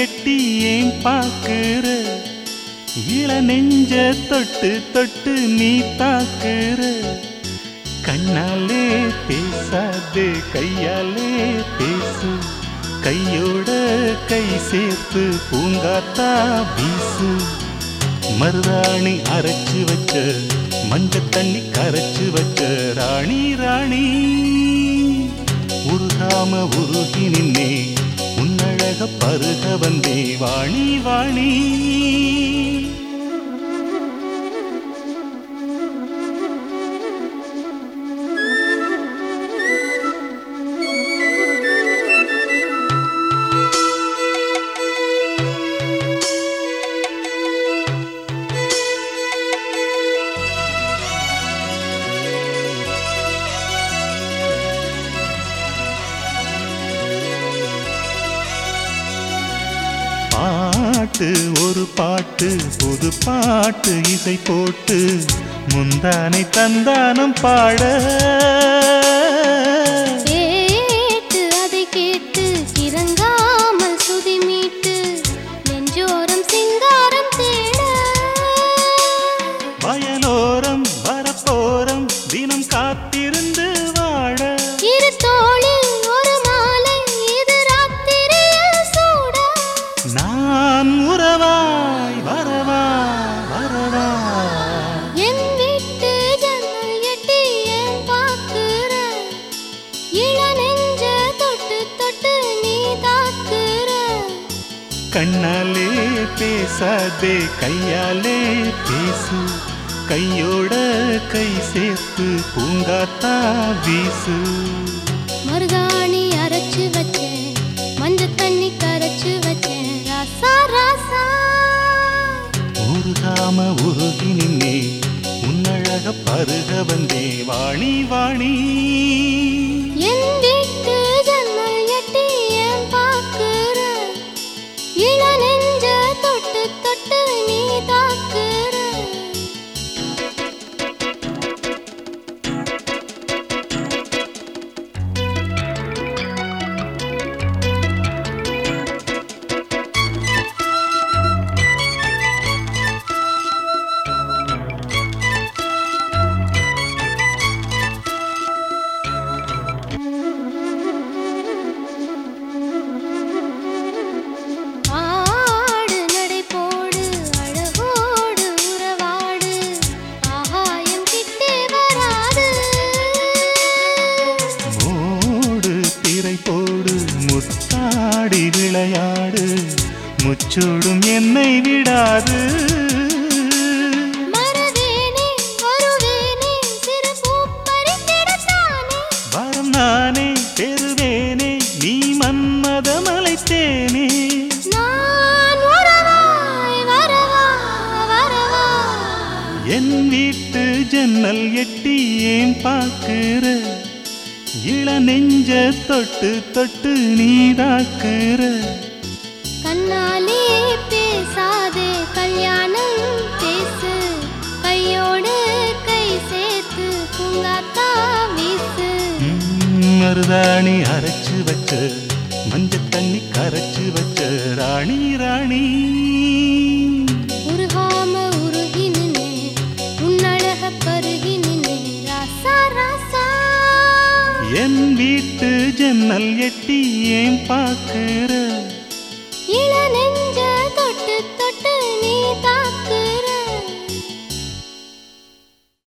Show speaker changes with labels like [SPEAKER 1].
[SPEAKER 1] எட்டி ஏன் பாக்குற இள நெஞ்ச தொட்டு தொட்டு நீ தாக்குற கண்ணாலே பேசாதே கையாலே பேசு கையோட கை சேர்த்து பூங்காத்தா வீசு மருதாணி அரைச்சு வச்ச மஞ்ச தண்ணி கரைச்சு வச்ச ராணி ராணி உருகாம உருகி நின்னே உன்னழக பருக வந்தே வாணி வாணி பாட்டு ஒரு பாட்டு புது பாட்டு இசை போட்டு முந்தானை தந்தானம் பாட
[SPEAKER 2] கேட்டு அதை கேட்டு இறங்காமல் சுதி மீட்டு நெஞ்சோரம் சிங்காரம் தேட
[SPEAKER 1] வயலோரம் வரப்போரம் தினம் காத்திருந்து வாழ
[SPEAKER 2] இரு தோளில் ஒரு மாலை இது ராத்திரியில் சூட
[SPEAKER 1] நான் உறவாய் வரவா வரவா
[SPEAKER 2] என் வீட்டு ஜன்னல் எட்டி ஏன் பாக்குற இள நெஞ்ச தொட்டு தொட்டு நீ தாக்குற
[SPEAKER 1] கண்ணாலே பேசாதே கையாலே பேசு கையோட கை சேர்த்து பூங்காத்தா வீசு
[SPEAKER 2] மருதாணி அரைச்சு வச்சேன் மஞ்ச தண்ணி கரைச்சு வச்சேன் ராசா ராசா
[SPEAKER 1] உருகாம உருகி நின்னே உன்னழக பருக வந்தே வாணி வாணி
[SPEAKER 2] என் வீட்டு ஜன்னல் எட்டி ஏன் பாக்குற இள நெஞ்ச தொட்டு தொட்டு நீ தாக்குற ஆடு நடை போடு அழகோடு உறவாடு ஆகாயம் கிட்டே வராது
[SPEAKER 1] மூடு திரை போடு முத்தாடி விளையாடு முச்சூடும் என்னை விடாது
[SPEAKER 2] மறவேனே வருவேனே சிறு பூ பறித்திடத்தானே
[SPEAKER 1] வரம் நானே பெறுவேனே நீ மன்மத மலைத்தேனே
[SPEAKER 2] நான் உறவாய் வரவா வரவா
[SPEAKER 1] என் வீட்டு ஜன்னல் எட்டி ஏன் பாக்குற இள நெஞ்ச தொட்டு தொட்டு நீ தாக்குற
[SPEAKER 2] கண்ணாலே பேசாதே கல்யாணம் பேசு கையோடு கை சேர்த்து பூங்காத்தா வீசு
[SPEAKER 1] மருதாணி அரைச்சு வச்ச மஞ்ச தண்ணி கரைச்சு வச்ச ராணி ராணி
[SPEAKER 2] உருகாம உருகி நின்னே உன்னழக பருகி நின்னே ராசா ராசா
[SPEAKER 1] என் வீட்டு ஜன்னல் எட்டி ஏன் பாக்குற